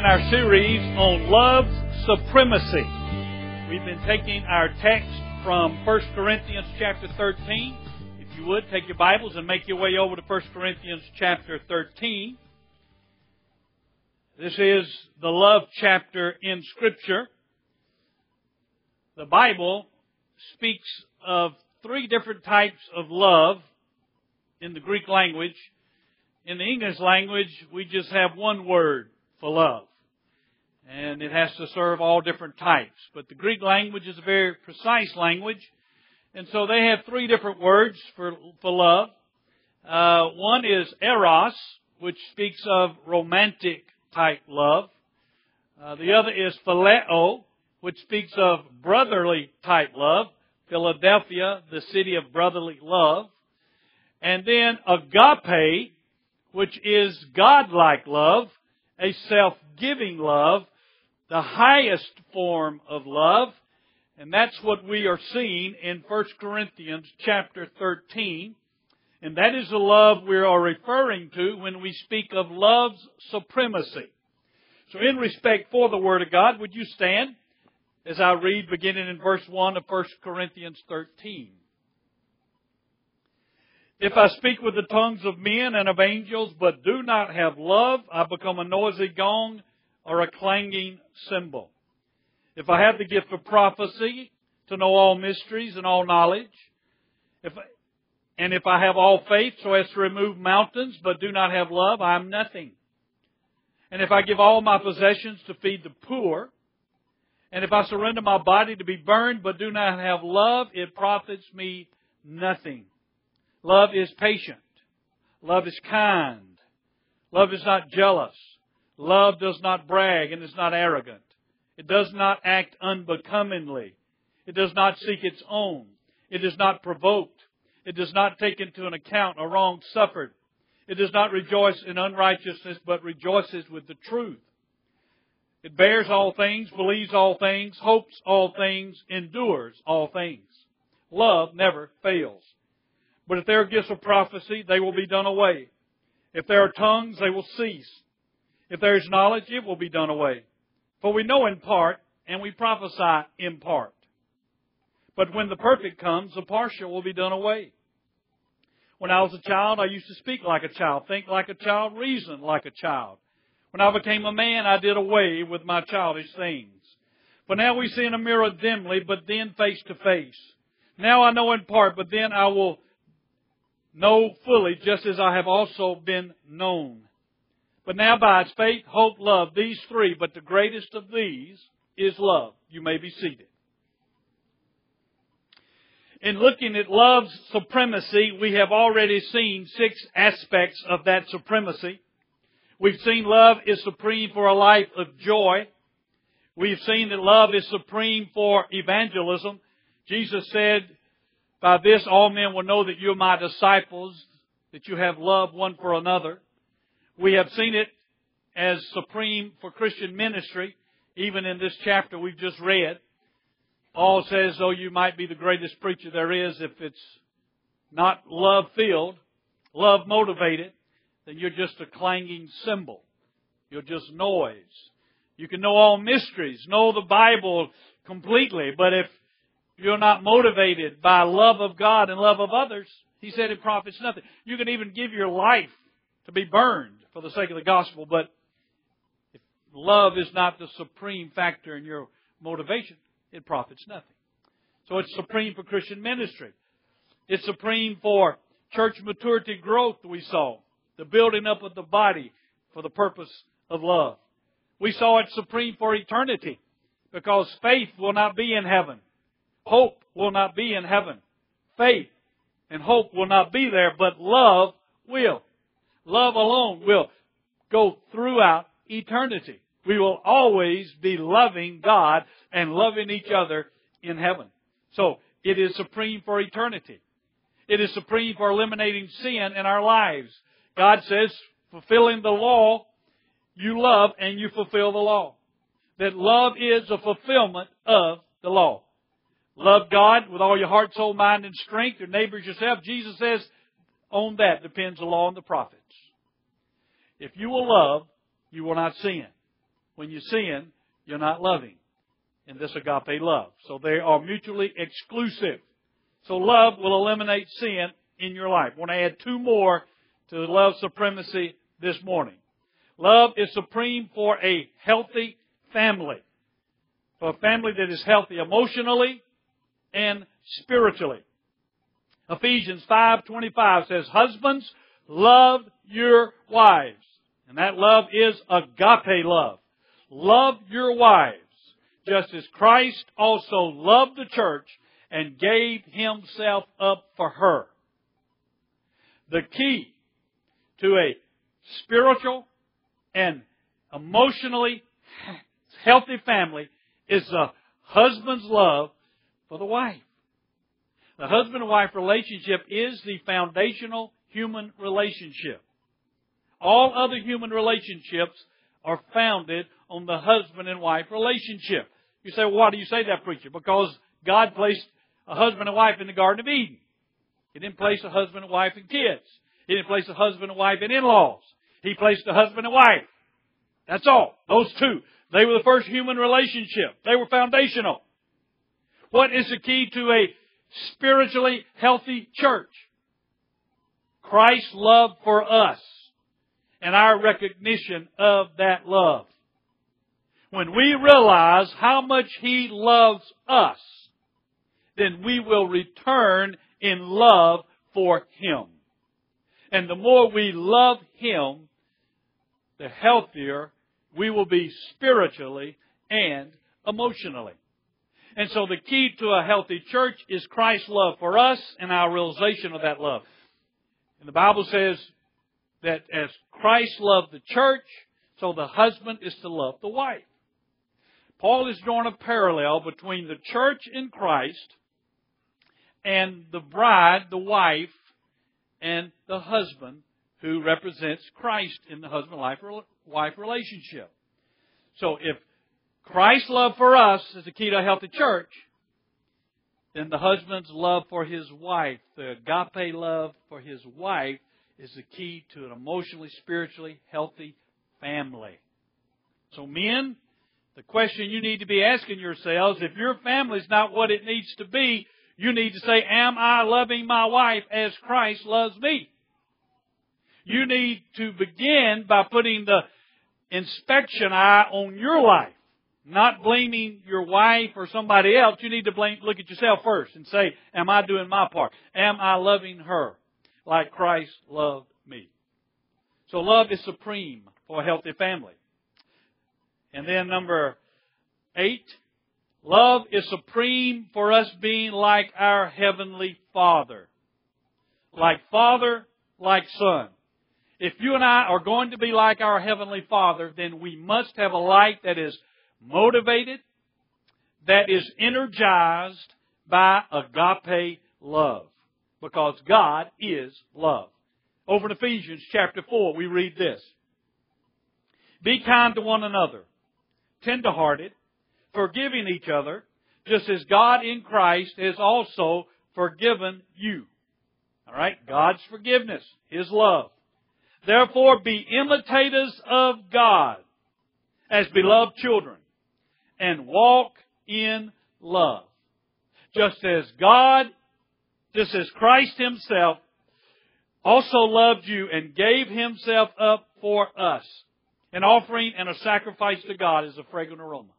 our series on love's supremacy. We've been taking our text from 1 Corinthians chapter 13. If you would, take your Bibles and make your way over to 1 Corinthians chapter 13. This is the love chapter in Scripture. The Bible speaks of three different types of love in the Greek language. In the English language, we just have one word for love. And it has to serve all different types. But the Greek language is a very precise language. And so they have three different words for love. One is eros, which speaks of romantic type love. The other is phileo, which speaks of brotherly type love. Philadelphia, the city of brotherly love. And then agape, which is God-like love, a self-giving love, the highest form of love. And that's what we are seeing in 1 Corinthians chapter 13. And that is the love we are referring to when we speak of love's supremacy. So in respect for the Word of God, would you stand as I read beginning in verse 1 of 1 Corinthians 13. If I speak with the tongues of men and of angels, but do not have love, I become a noisy gong or a clanging cymbal. If I have the gift of prophecy, to know all mysteries and all knowledge, if I have all faith so as to remove mountains, but do not have love, I am nothing. And if I give all my possessions to feed the poor, and if I surrender my body to be burned, but do not have love, it profits me nothing. Love is patient. Love is kind. Love is not jealous. Love does not brag and is not arrogant. It does not act unbecomingly. It does not seek its own. It is not provoked. It does not take into an account a wrong suffered. It does not rejoice in unrighteousness, but rejoices with the truth. It bears all things, believes all things, hopes all things, endures all things. Love never fails. But if there are gifts of prophecy, they will be done away. If there are tongues, they will cease. If there is knowledge, it will be done away. For we know in part, and we prophesy in part. But when the perfect comes, the partial will be done away. When I was a child, I used to speak like a child, think like a child, reason like a child. When I became a man, I did away with my childish things. For now we see in a mirror dimly, but then face to face. Now I know in part, but then I will know fully, just as I have also been known. But now by its faith, hope, love, these three, but the greatest of these is love. You may be seated. In looking at love's supremacy, we have already seen 6 aspects of that supremacy. We've seen love is supreme for a life of joy. We've seen that love is supreme for evangelism. Jesus said, by this all men will know that you are my disciples, that you have love one for another. We have seen it as supreme for Christian ministry, even in this chapter we've just read. Paul says, though you might be the greatest preacher there is, if it's not love-filled, love-motivated, then you're just a clanging cymbal. You're just noise. You can know all mysteries, know the Bible completely, but if you're not motivated by love of God and love of others, he said it profits nothing. You can even give your life to be burned for the sake of the gospel, but if love is not the supreme factor in your motivation, it profits nothing. So it's supreme for Christian ministry. It's supreme for church maturity growth, we saw. The building up of the body for the purpose of love. We saw it supreme for eternity, because faith will not be in heaven. Hope will not be in heaven. Faith and hope will not be there, but love will. Love alone will go throughout eternity. We will always be loving God and loving each other in heaven. So it is supreme for eternity. It is supreme for eliminating sin in our lives. God says, fulfilling the law, you love and you fulfill the law. That love is a fulfillment of the law. Love God with all your heart, soul, mind, and strength. Your neighbors, yourself. Jesus says, on that depends the law and the prophets. If you will love, you will not sin. when you sin, you're not loving in this agape love. So they are mutually exclusive. So love will eliminate sin in your life. I want to add two more to love supremacy this morning. Love is supreme for a healthy family. For a family that is healthy emotionally and spiritually. Ephesians 5:25 says, "Husbands, love your wives." And that love is agape love. Love your wives, just as Christ also loved the church and gave Himself up for her. The key to a spiritual and emotionally healthy family is the husband's love for the wife. The husband and wife relationship is the foundational human relationship. All other human relationships are founded on the husband and wife relationship. You say, well, why do you say that, preacher? Because God placed a husband and wife in the Garden of Eden. He didn't place a husband and wife in kids. He didn't place a husband and wife in in-laws. He placed a husband and wife. That's all. Those two. They were the first human relationship. They were foundational. What is the key to a spiritually healthy church? Christ's love for us and our recognition of that love. When we realize how much He loves us, then we will return in love for Him. And the more we love Him, the healthier we will be spiritually and emotionally. And so the key to a healthy church is Christ's love for us and our realization of that love. And the Bible says that as Christ loved the church, so the husband is to love the wife. Paul is drawing a parallel between the church in Christ and the bride, the wife, and the husband who represents Christ in the husband-wife relationship. So if Christ's love for us is the key to a healthy church, then the husband's love for his wife, the agape love for his wife, is the key to an emotionally, spiritually healthy family. So men, the question you need to be asking yourselves, if your family's not what it needs to be, you need to say, am I loving my wife as Christ loves me? You need to begin by putting the inspection eye on your life. Not blaming your wife or somebody else. You need to look at yourself first and say, am I doing my part? Am I loving her like Christ loved me? So love is supreme for a healthy family. And then number 8, love is supreme for us being like our Heavenly Father. Like Father, like Son. If you and I are going to be like our Heavenly Father, then we must have a life that is motivated, that is energized by agape love. Because God is love. Over in Ephesians chapter 4, we read this. Be kind to one another, tender-hearted, forgiving each other, just as God in Christ has also forgiven you. All right? God's forgiveness, His love. Therefore, be imitators of God as beloved children and walk in love. Just as Christ Himself also loved you and gave Himself up for us, an offering and a sacrifice to God as a fragrant aroma.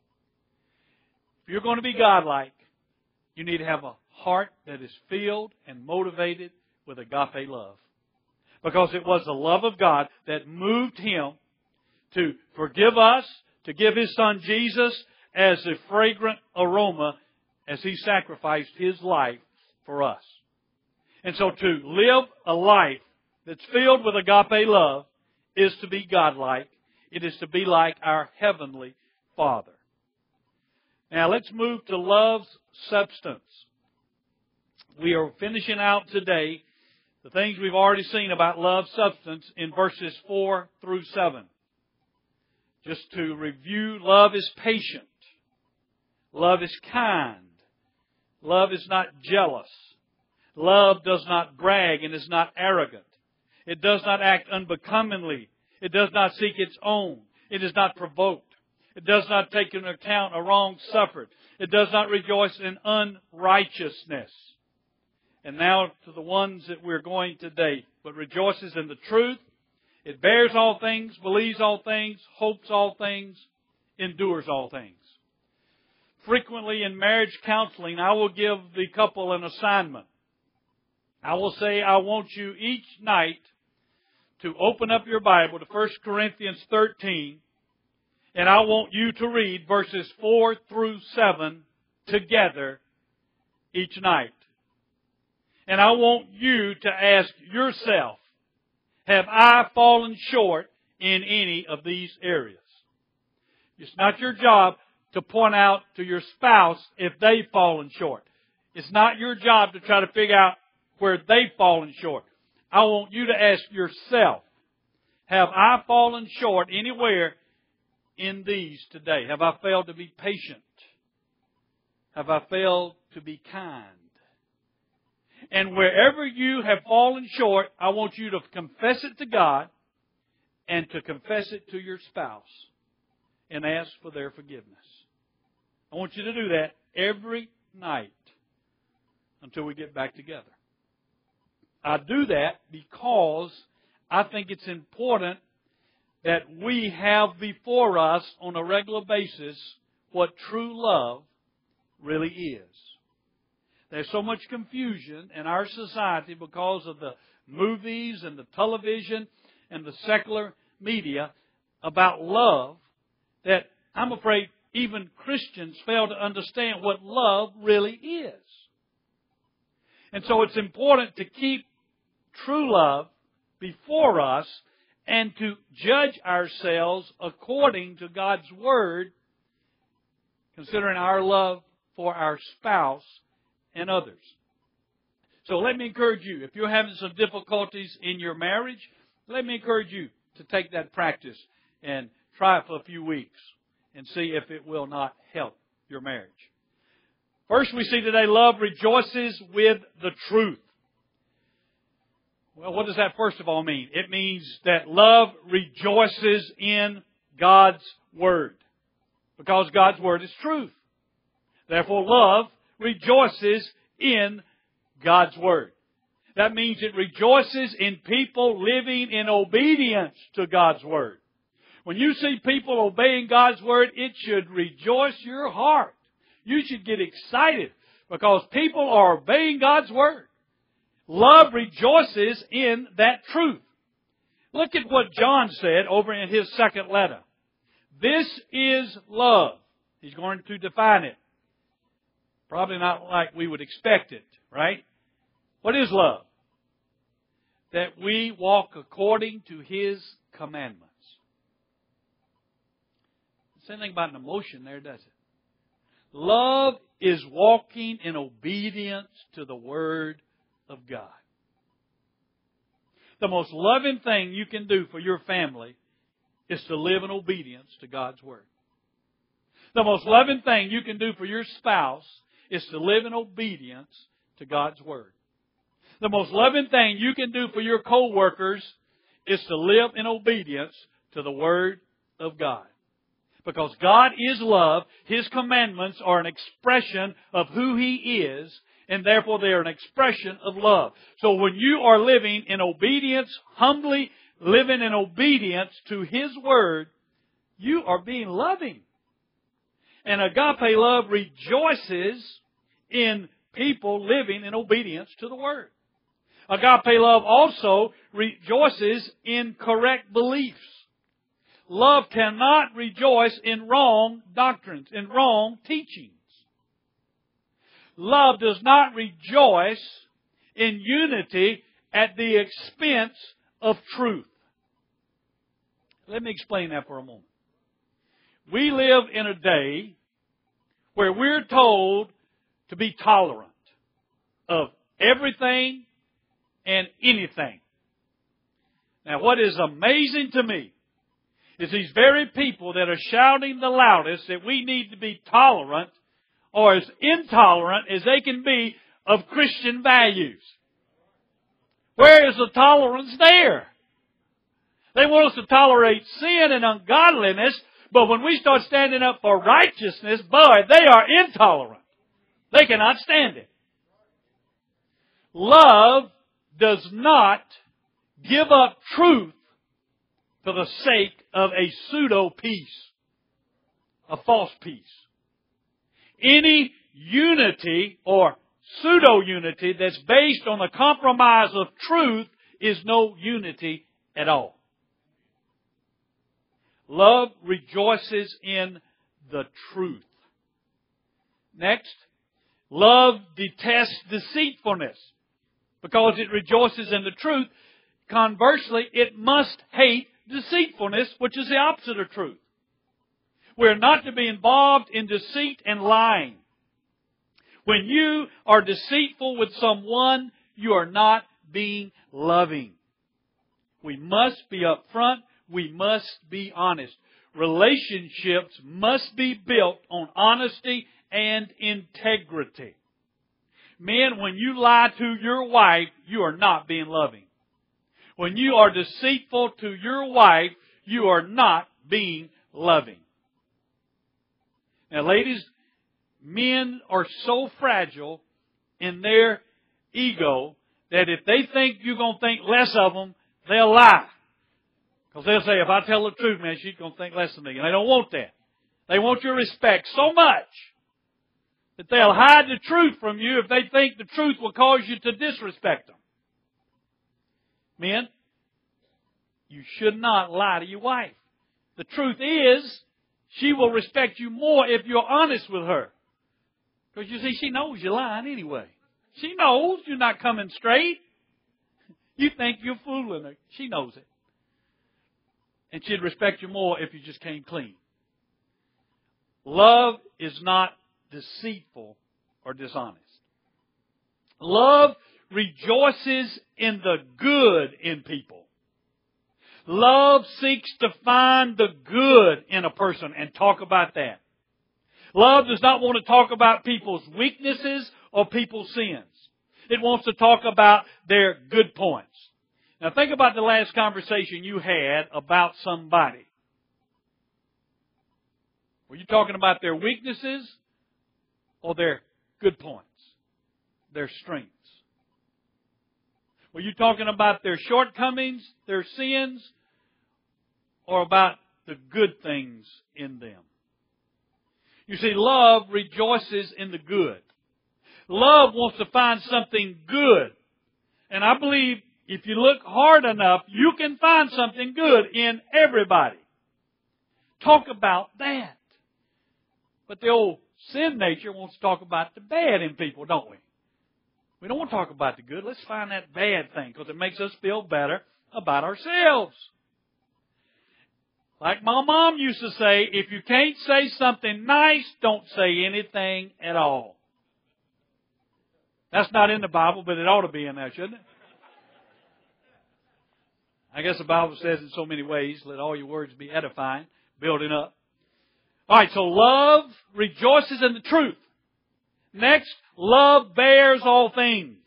If you're going to be godlike, you need to have a heart that is filled and motivated with agape love. Because it was the love of God that moved Him to forgive us, to give His Son Jesus as a fragrant aroma as He sacrificed His life for us. And so to live a life that's filled with agape love is to be godlike. It is to be like our Heavenly Father. Now let's move to love's substance. We are finishing out today the things we've already seen about love's substance in verses 4 through 7. Just to review, love is patient. Love is kind. Love is not jealous. Love does not brag and is not arrogant. It does not act unbecomingly. It does not seek its own. It is not provoked. It does not take into account a wrong suffered. It does not rejoice in unrighteousness. And now to the ones that we're going today. But rejoices in the truth. It bears all things, believes all things, hopes all things, endures all things. Frequently in marriage counseling, I will give the couple an assignment. I will say, I want you each night to open up your Bible to 1 Corinthians 13, and I want you to read verses 4 through 7 together each night. And I want you to ask yourself, have I fallen short in any of these areas? It's not your job to point out to your spouse if they've fallen short. It's not your job to try to figure out where they've fallen short. I want you to ask yourself, have I fallen short anywhere in these today? Have I failed to be patient? Have I failed to be kind? And wherever you have fallen short, I want you to confess it to God and to confess it to your spouse and ask for their forgiveness. I want you to do that every night until we get back together. I do that because I think it's important that we have before us on a regular basis what true love really is. There's so much confusion in our society because of the movies and the television and the secular media about love that I'm afraid even Christians fail to understand what love really is. And so it's important to keep true love before us and to judge ourselves according to God's Word, considering our love for our spouse and others. So let me encourage you, if you're having some difficulties in your marriage, let me encourage you to take that practice and try it for a few weeks and see if it will not help your marriage. First, we see today, love rejoices with the truth. Well, what does that first of all mean? It means that love rejoices in God's Word, because God's Word is truth. Therefore, love rejoices in God's Word. That means it rejoices in people living in obedience to God's Word. When you see people obeying God's Word, it should rejoice your heart. You should get excited because people are obeying God's Word. Love rejoices in that truth. Look at what John said over in his second letter. This is love. He's going to define it. Probably not like we would expect it, right? What is love? That we walk according to His commandments. It's anything about an emotion there, does it? Love is walking in obedience to the Word of God. The most loving thing you can do for your family is to live in obedience to God's Word. The most loving thing you can do for your spouse is to live in obedience to God's Word. The most loving thing you can do for your co-workers is to live in obedience to the Word of God. Because God is love, His commandments are an expression of who He is, and therefore they are an expression of love. So when you are living in obedience, humbly living in obedience to His Word, you are being loving. And agape love rejoices in people living in obedience to the Word. Agape love also rejoices in correct beliefs. Love cannot rejoice in wrong doctrines, in wrong teachings. Love does not rejoice in unity at the expense of truth. Let me explain that for a moment. We live in a day where we're told to be tolerant of everything and anything. Now, what is amazing to me is these very people that are shouting the loudest that we need to be tolerant or as intolerant as they can be of Christian values. Where is the tolerance there? They want us to tolerate sin and ungodliness, But when we start standing up for righteousness, boy, they are intolerant. They cannot stand it. Love does not give up truth for the sake of a pseudo peace, a false peace. Any unity or pseudo unity that's based on a compromise of truth is no unity at all. Love rejoices in the truth. Next, love detests deceitfulness because it rejoices in the truth. Conversely, it must hate deceitfulness, which is the opposite of truth. We're not to be involved in deceit and lying. When you are deceitful with someone, you are not being loving. We must be upfront. We must be honest. Relationships must be built on honesty and integrity. Men, when you lie to your wife, you are not being loving. When you are deceitful to your wife, you are not being loving. Now, ladies, men are so fragile in their ego that if they think you're going to think less of them, they'll lie. Because they'll say, if I tell the truth, man, she's going to think less of me. And they don't want that. They want your respect so much that they'll hide the truth from you if they think the truth will cause you to disrespect them. Men, you should not lie to your wife. The truth is, she will respect you more if you're honest with her. Because you see, she knows you're lying anyway. She knows you're not coming straight. You think you're fooling her. She knows it. And she'd respect you more if you just came clean. Love is not deceitful or dishonest. Love rejoices in the good in people. Love seeks to find the good in a person and talk about that. Love does not want to talk about people's weaknesses or people's sins. It wants to talk about their good points. Now think about the last conversation you had about somebody. Were you talking about their weaknesses or their good points, their strengths? Were you talking about their shortcomings, their sins, or about the good things in them? You see, love rejoices in the good. Love wants to find something good. And I believe if you look hard enough, you can find something good in everybody. Talk about that. But the old sin nature wants to talk about the bad in people, don't we? We don't want to talk about the good. Let's find that bad thing because it makes us feel better about ourselves. Like my mom used to say, if you can't say something nice, don't say anything at all. That's not in the Bible, but it ought to be in there, shouldn't it? I guess the Bible says in so many ways, let all your words be edifying, building up. All right, so love rejoices in the truth. Next, love bears all things.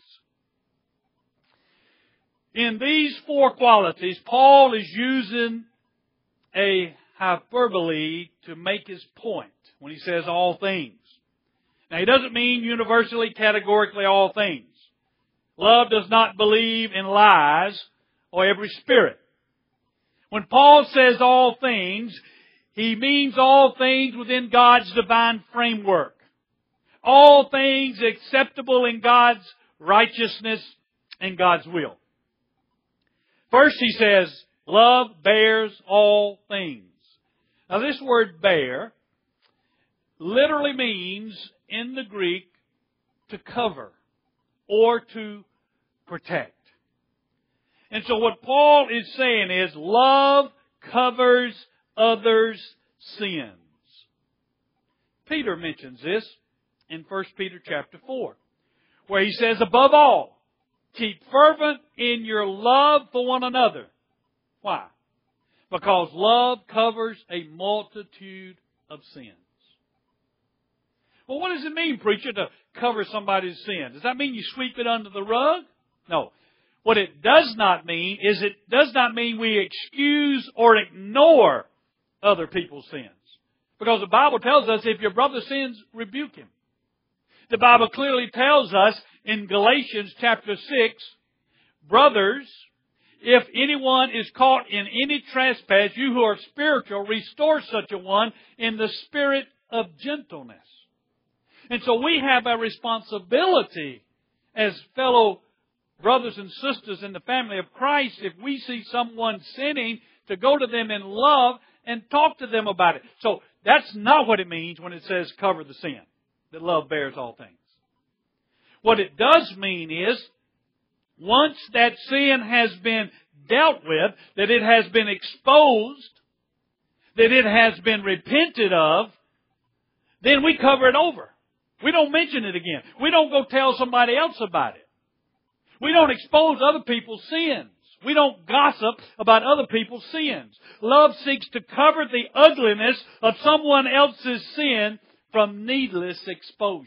In these four qualities, Paul is using a hyperbole to make his point when he says all things. Now, he doesn't mean universally, categorically all things. Love does not believe in lies or every spirit. When Paul says all things, he means all things within God's divine framework. All things acceptable in God's righteousness and God's will. First he says, love bears all things. Now this word bear literally means in the Greek to cover or to protect. And so what Paul is saying is love covers others' sins. Peter mentions this in 1 Peter chapter 4, where he says, above all, keep fervent in your love for one another. Why? Because love covers a multitude of sins. Well, what does it mean, preacher, to cover somebody's sin? Does that mean you sweep it under the rug? No. What it does not mean is it does not mean we excuse or ignore other people's sins. Because the Bible tells us if your brother sins, rebuke him. The Bible clearly tells us in Galatians chapter 6, brothers, if anyone is caught in any trespass, you who are spiritual, restore such a one in the spirit of gentleness. And so we have a responsibility as fellow brothers and sisters in the family of Christ, if we see someone sinning, to go to them in love and talk to them about it. So that's not what it means when it says cover the sin, that love bears all things. What it does mean is, once that sin has been dealt with, that it has been exposed, that it has been repented of, then we cover it over. We don't mention it again. We don't go tell somebody else about it. We don't expose other people's sins. We don't gossip about other people's sins. Love seeks to cover the ugliness of someone else's sin from needless exposure.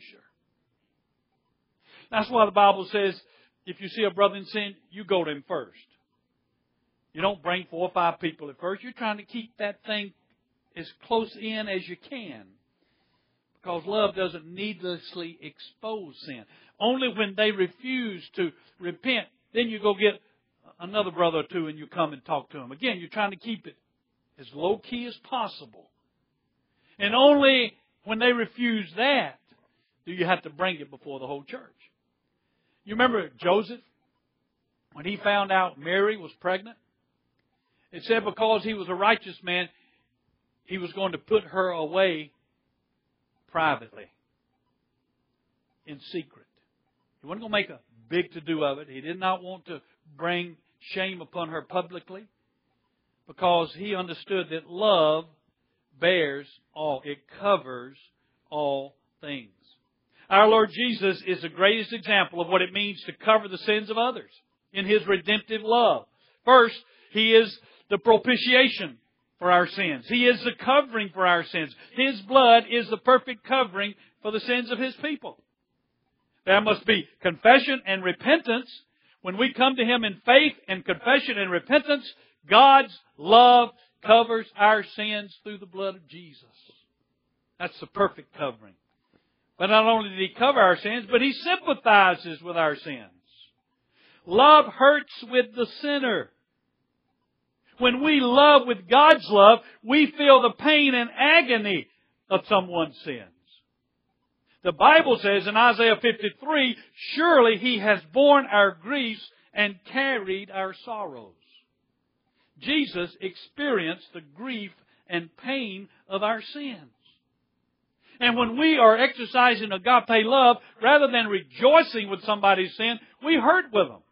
That's why the Bible says, if you see a brother in sin, you go to him first. You don't bring 4 or 5 people at first. You're trying to keep that thing as close in as you can. Because love doesn't needlessly expose sin. Only when they refuse to repent, then you go get another brother or two and you come and talk to them. Again, you're trying to keep it as low key as possible. And only when they refuse that do you have to bring it before the whole church. You remember Joseph? When he found out Mary was pregnant? It said because he was a righteous man, he was going to put her away privately, in secret. He wasn't going to make a big to-do of it. He did not want to bring shame upon her publicly, because he understood that love bears all. It covers all things. Our Lord Jesus is the greatest example of what it means to cover the sins of others in His redemptive love. First, He is the propitiation for our sins. He is the covering for our sins. His blood is the perfect covering for the sins of His people. There must be confession and repentance. When we come to Him in faith and confession and repentance, God's love covers our sins through the blood of Jesus. That's the perfect covering. But not only did He cover our sins, but He sympathizes with our sins. Love hurts with the sinner. When we love with God's love, we feel the pain and agony of someone's sins. The Bible says in Isaiah 53, surely He has borne our griefs and carried our sorrows. Jesus experienced the grief and pain of our sins. And when we are exercising agape love, rather than rejoicing with somebody's sin, we hurt with them.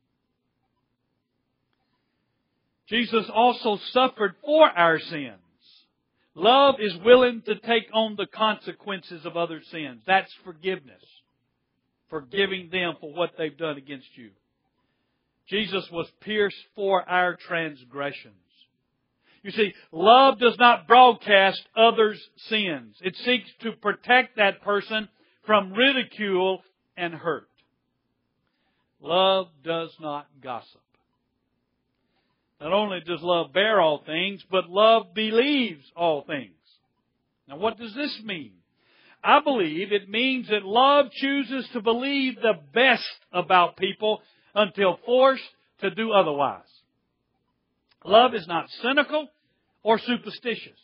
Jesus also suffered for our sins. Love is willing to take on the consequences of other sins. That's forgiveness. Forgiving them for what they've done against you. Jesus was pierced for our transgressions. You see, love does not broadcast others' sins. It seeks to protect that person from ridicule and hurt. Love does not gossip. Not only does love bear all things, but love believes all things. Now, what does this mean? I believe it means that love chooses to believe the best about people until forced to do otherwise. Love is not cynical or superstitious.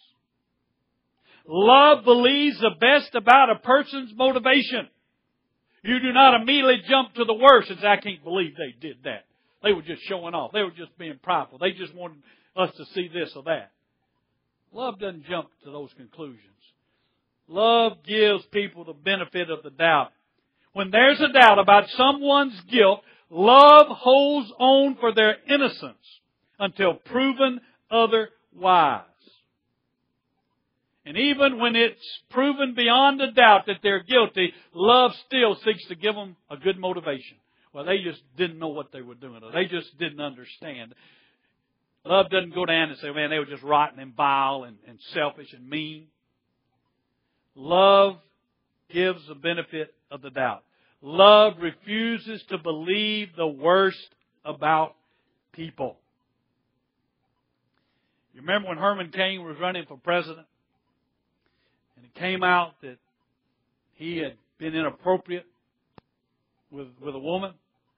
Love believes the best about a person's motivation. You do not immediately jump to the worst and say, I can't believe they did that. They were just showing off. They were just being prideful. They just wanted us to see this or that. Love doesn't jump to those conclusions. Love gives people the benefit of the doubt. When there's a doubt about someone's guilt, love holds on for their innocence until proven otherwise. And even when it's proven beyond a doubt that they're guilty, love still seeks to give them a good motivation. Well, they just didn't know what they were doing, or they just didn't understand. Love doesn't go down and say, man, they were just rotten and vile and selfish and mean. Love gives the benefit of the doubt. Love refuses to believe the worst about people. You remember when Herman Cain was running for president? And it came out that he had been inappropriate with a woman.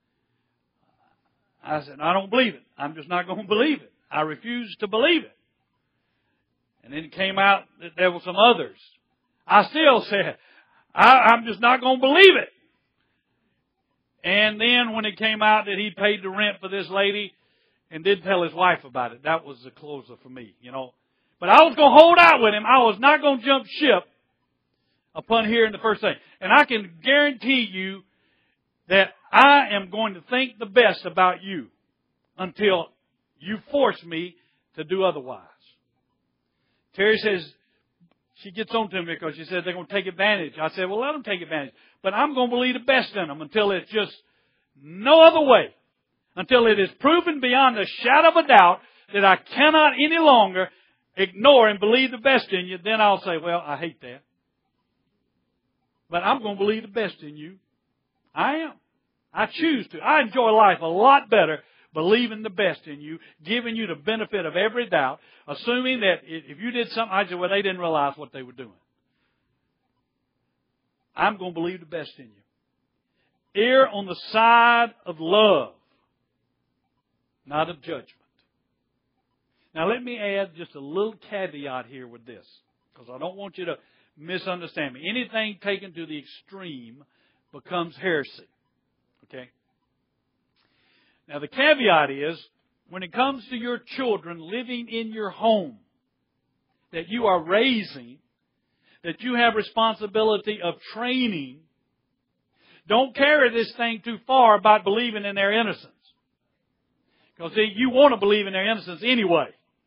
I said, I don't believe it. I'm just not going to believe it. I refuse to believe it. And then it came out that there were some others. I still said, I'm just not going to believe it. And then when it came out that he paid the rent for this lady and didn't tell his wife about it, that was the closer for me, you know. But I was going to hold out with him. I was not going to jump ship upon hearing the first thing. And I can guarantee you that I am going to think the best about you until you force me to do otherwise. Terry says, she gets on to me because she said they're going to take advantage. I said, well, let them take advantage. But I'm going to believe the best in them until it's just no other way. Until it is proven beyond a shadow of a doubt that I cannot any longer ignore and believe the best in you. Then I'll say, well, I hate that. But I'm going to believe the best in you. I am. I choose to. I enjoy life a lot better believing the best in you, giving you the benefit of every doubt, assuming that if you did something, I said, well, they didn't realize what they were doing. I'm going to believe the best in you. Err on the side of love, not of judgment. Now, let me add just a little caveat here with this, because I don't want you to misunderstand me. Anything taken to the extreme becomes heresy. Okay? Now, the caveat is, when it comes to your children living in your home that you are raising, that you have responsibility of training, don't carry this thing too far about believing in their innocence. Because see, you want to believe in their innocence anyway.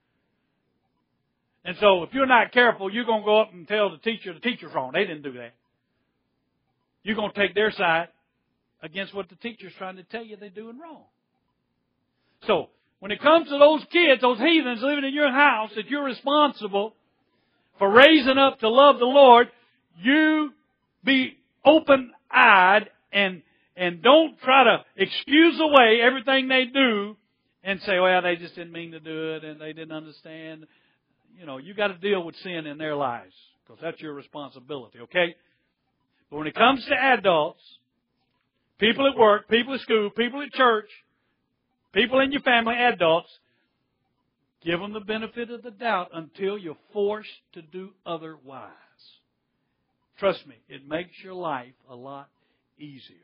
And so if you're not careful, you're going to go up and tell the teacher's wrong. They didn't do that. You're going to take their side against what the teacher's trying to tell you they're doing wrong. So, when it comes to those kids, those heathens living in your house that you're responsible for raising up to love the Lord, you be open-eyed and don't try to excuse away everything they do and say, well, they just didn't mean to do it and they didn't understand. You know, you got to deal with sin in their lives because that's your responsibility, okay? But when it comes to adults, people at work, people at school, people at church, people in your family, adults, give them the benefit of the doubt until you're forced to do otherwise. Trust me, it makes your life a lot easier.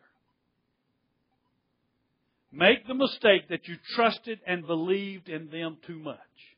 Make the mistake that you trusted and believed in them too much.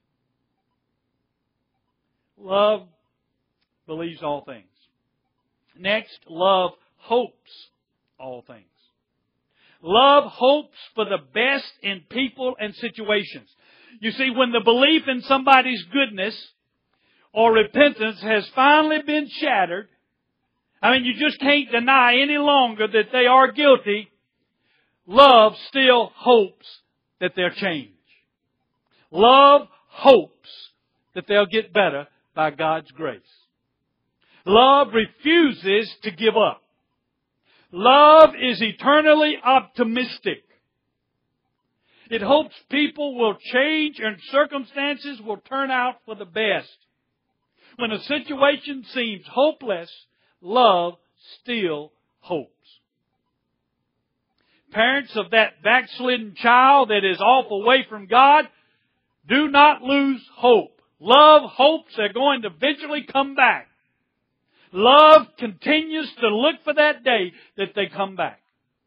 Love believes all things. Next, love hopes all things. Love hopes for the best in people and situations. You see, when the belief in somebody's goodness or repentance has finally been shattered, I mean, you just can't deny any longer that they are guilty, love still hopes that they'll change. Love hopes that they'll get better by God's grace. Love refuses to give up. Love is eternally optimistic. It hopes people will change and circumstances will turn out for the best. When a situation seems hopeless, love still hopes. Parents of that backslidden child that is off away from God, do not lose hope. Love hopes they're going to eventually come back. Love continues to look for that day that they come back.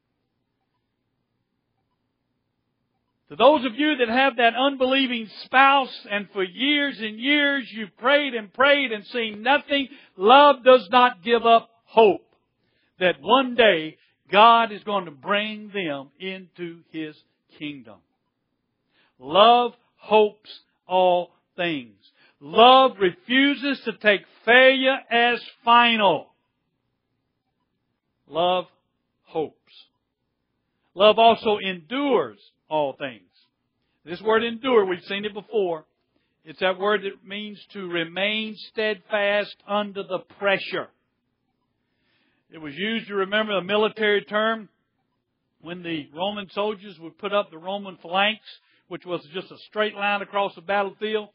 To those of you that have that unbelieving spouse and for years and years you've prayed and seen nothing, love does not give up hope that one day God is going to bring them into His kingdom. Love hopes all things. Love refuses to take failure as final. Love hopes. Love also endures all things. This word endure, we've seen it before. It's that word that means to remain steadfast under the pressure. It was used, you remember, the military term when the Roman soldiers would put up the Roman phalanx, which was just a straight line across the battlefield.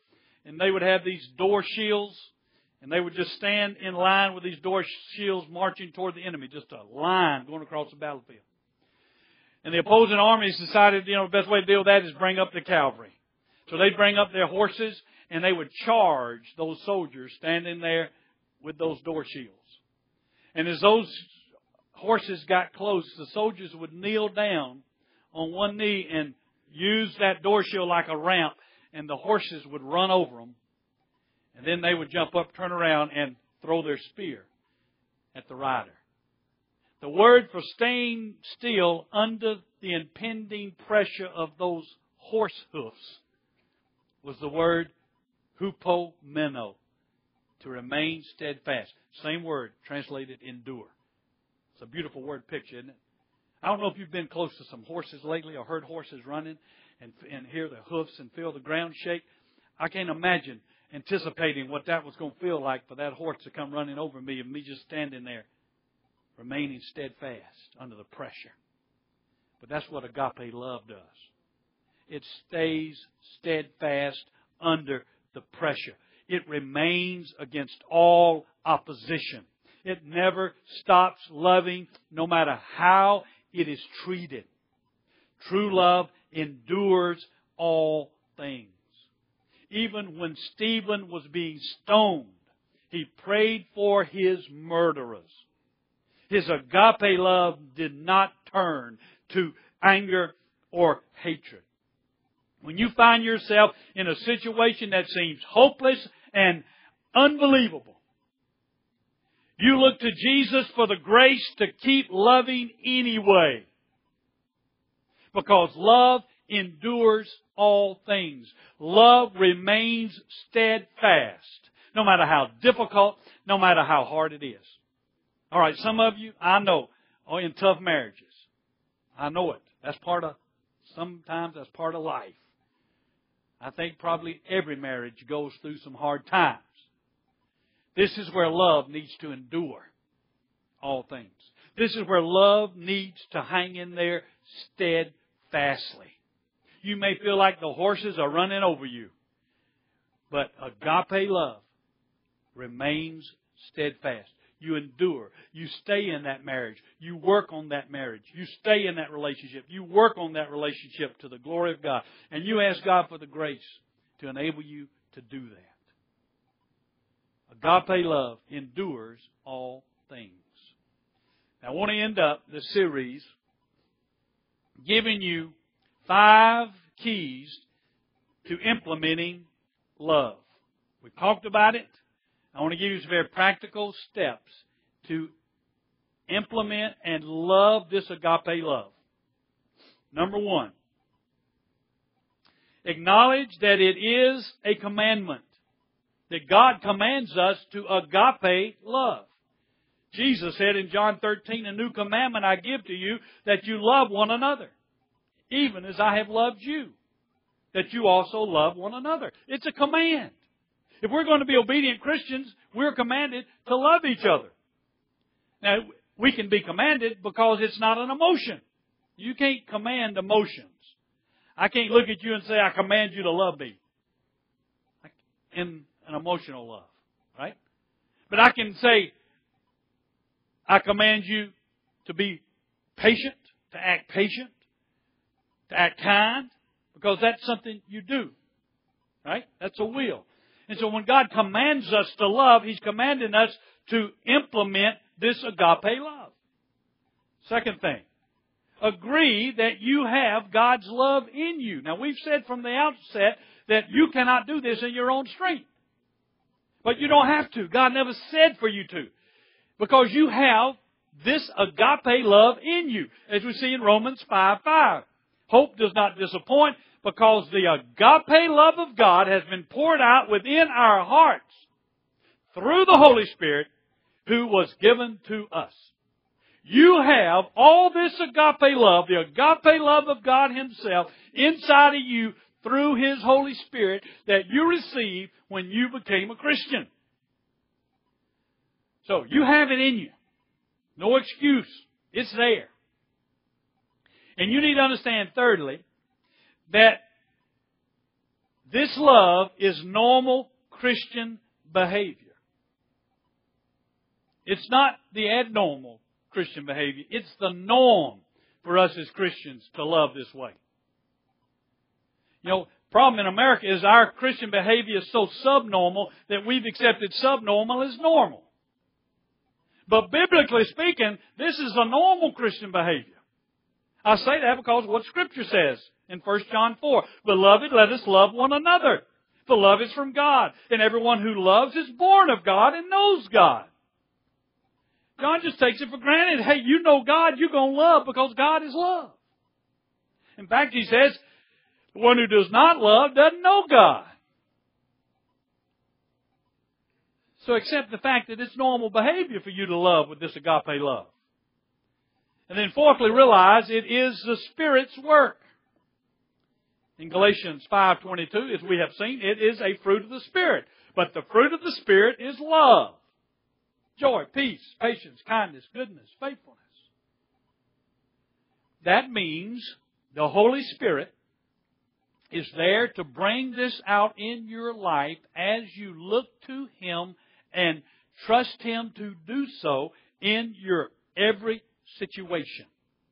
and they would have these door shields, and they would just stand in line with these door shields marching toward the enemy, just a line going across the battlefield. And the opposing armies decided, the best way to deal with that is bring up the cavalry. So they'd bring up their horses, and they would charge those soldiers standing there with those door shields. And as those horses got close, the soldiers would kneel down on one knee and use that door shield like a ramp, and the horses would run over them. And then they would jump up, turn around, and throw their spear at the rider. The word for staying still under the impending pressure of those horse hoofs was the word hupomeno, to remain steadfast. Same word, translated endure. It's a beautiful word picture, isn't it? I don't know if you've been close to some horses lately or heard horses running and hear the hoofs and feel the ground shake. I can't imagine anticipating what that was going to feel like for that horse to come running over me and me just standing there, remaining steadfast under the pressure. But that's what agape love does. It stays steadfast under the pressure. It remains against all opposition. It never stops loving, no matter how it is treated. True love endures all things. Even when Stephen was being stoned, he prayed for his murderers. His agape love did not turn to anger or hatred. When you find yourself in a situation that seems hopeless and unbelievable, you look to Jesus for the grace to keep loving anyway. Because love endures all things. Love remains steadfast, no matter how difficult, no matter how hard it is. All right, some of you, I know, are in tough marriages. I know it. Sometimes that's part of life. I think probably every marriage goes through some hard times. This is where love needs to endure all things. This is where love needs to hang in there steadfastly. You may feel like the horses are running over you, but agape love remains steadfast. You endure. You stay in that marriage. You work on that marriage. You stay in that relationship. You work on that relationship to the glory of God. And you ask God for the grace to enable you to do that. Agape love endures all things. Now, I want to end up this series giving you 5 keys to implementing love. We've talked about it. I want to give you some very practical steps to implement and love this agape love. Number 1, acknowledge that it is a commandment, that God commands us to agape love. Jesus said in John 13, "A new commandment I give to you, that you love one another, even as I have loved you, that you also love one another." It's a command. If we're going to be obedient Christians, we're commanded to love each other. Now, we can be commanded because it's not an emotion. You can't command emotions. I can't look at you and say, "I command you to love me," in an emotional love, right? But I can say, "I command you to be patient, to act kind," because that's something you do, right? That's a will. And so when God commands us to love, He's commanding us to implement this agape love. Second thing, agree that you have God's love in you. Now, we've said from the outset that you cannot do this in your own strength. But you don't have to. God never said for you to. Because you have this agape love in you, as we see in Romans 5:5. Hope does not disappoint, because the agape love of God has been poured out within our hearts through the Holy Spirit who was given to us. You have all this agape love, the agape love of God Himself, inside of you through His Holy Spirit that you received when you became a Christian. So you have it in you. No excuse. It's there. And you need to understand, thirdly, that This love is normal Christian behavior. It's not the abnormal Christian behavior. It's the norm for us as Christians to love this way. You know, problem in America is our Christian behavior is so subnormal that we've accepted subnormal as normal. But biblically speaking, this is a normal Christian behavior. I say that because of what Scripture says in 1 John 4. Beloved, let us love one another. For love is from God. And everyone who loves is born of God and knows God. John just takes it for granted. Hey, you know God, you're going to love because God is love. In fact, he says, the one who does not love doesn't know God. So accept the fact that it's normal behavior for you to love with this agape love. And then fourthly, realize it is the Spirit's work. In Galatians 5:22, as we have seen, it is a fruit of the Spirit. But the fruit of the Spirit is love, joy, peace, patience, kindness, goodness, faithfulness. That means the Holy Spirit is there to bring this out in your life as you look to Him and trust Him to do so in your every situation.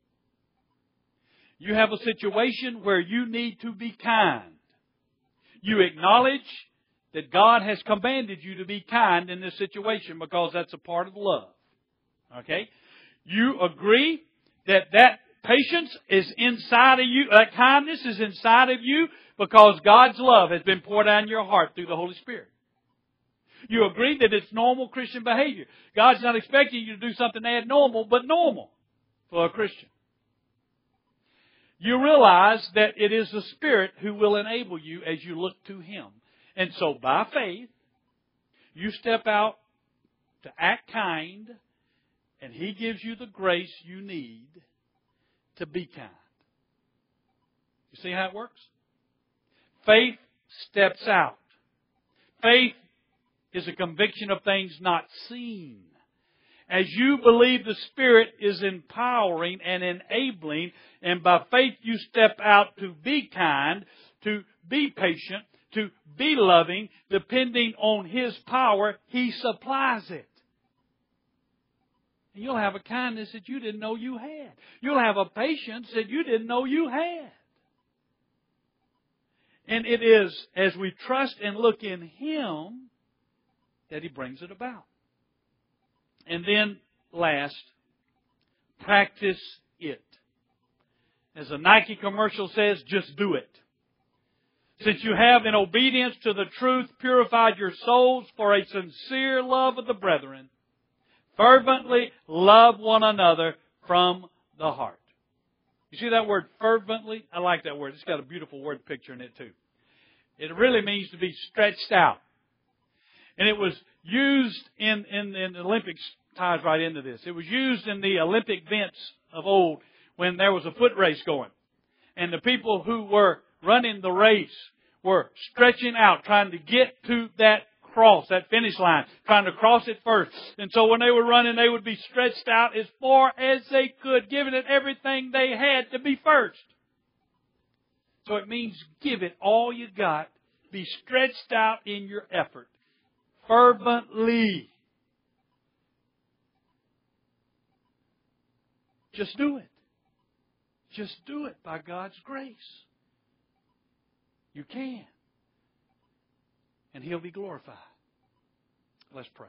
You have a situation where you need to be kind. You acknowledge that God has commanded you to be kind in this situation because that's a part of love. Okay? You agree that patience is inside of you, that kindness is inside of you because God's love has been poured out in your heart through the Holy Spirit. You agree that it's normal Christian behavior. God's not expecting you to do something abnormal, but normal for a Christian. You realize that it is the Spirit who will enable you as you look to Him. And so by faith, you step out to act kind, and He gives you the grace you need to be kind. You see how it works? Faith steps out. Faith is a conviction of things not seen. As you believe the Spirit is empowering and enabling, and by faith you step out to be kind, to be patient, to be loving, depending on His power, He supplies it. And you'll have a kindness that you didn't know you had. You'll have a patience that you didn't know you had. And it is as we trust and look in Him that He brings it about. And then, last, practice it. As a Nike commercial says, just do it. Since you have, in obedience to the truth, purified your souls for a sincere love of the brethren, fervently love one another from the heart. You see that word fervently? I like that word. It's got a beautiful word picture in it too. It really means to be stretched out. And it was used in the Olympics, ties right into this. It was used in the Olympic events of old when there was a foot race going. And the people who were running the race were stretching out, trying to get to that cross, that finish line, trying to cross it first. And so when they were running, they would be stretched out as far as they could, giving it everything they had to be first. So it means give it all you got. Be stretched out in your effort. Fervently. Just do it. Just do it by God's grace. You can. And He'll be glorified. Let's pray.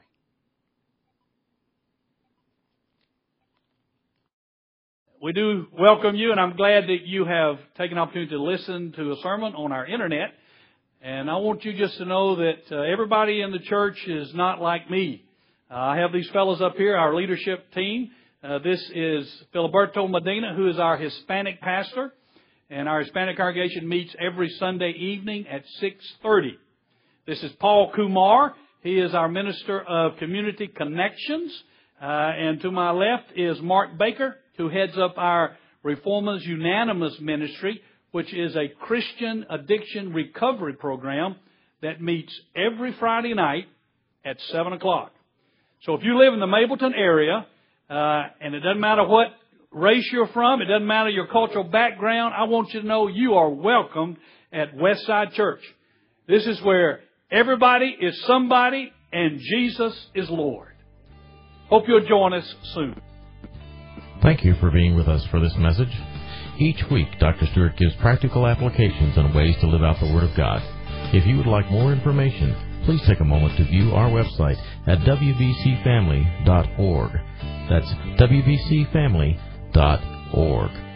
We do welcome you, and I'm glad that you have taken the opportunity to listen to a sermon on our internet. And I want you just to know that everybody in the church is not like me. I have these fellows up here, our leadership team. This is Filiberto Medina, who is our Hispanic pastor. And our Hispanic congregation meets every Sunday evening at 6:30. This is Paul Kumar. He is our Minister of Community Connections. And to my left is Mark Baker, who heads up our Reformers Unanimous Ministry, which is a Christian addiction recovery program that meets every Friday night at 7 o'clock. So if you live in the Mableton area, and it doesn't matter what race you're from, it doesn't matter your cultural background, I want you to know you are welcome at Westside Church. This is where everybody is somebody and Jesus is Lord. Hope you'll join us soon. Thank you for being with us for this message. Each week, Dr. Stewart gives practical applications and ways to live out the Word of God. If you would like more information, please take a moment to view our website at wbcfamily.org. That's wbcfamily.org.